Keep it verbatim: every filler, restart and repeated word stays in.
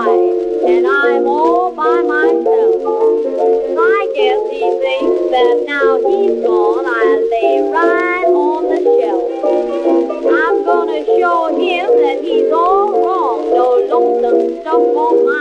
right, and I'm all by myself. I guess he thinks that now he's gone, I lay right on the shelf. I'm gonna show him that he's all wrong. No lonesome stuff on my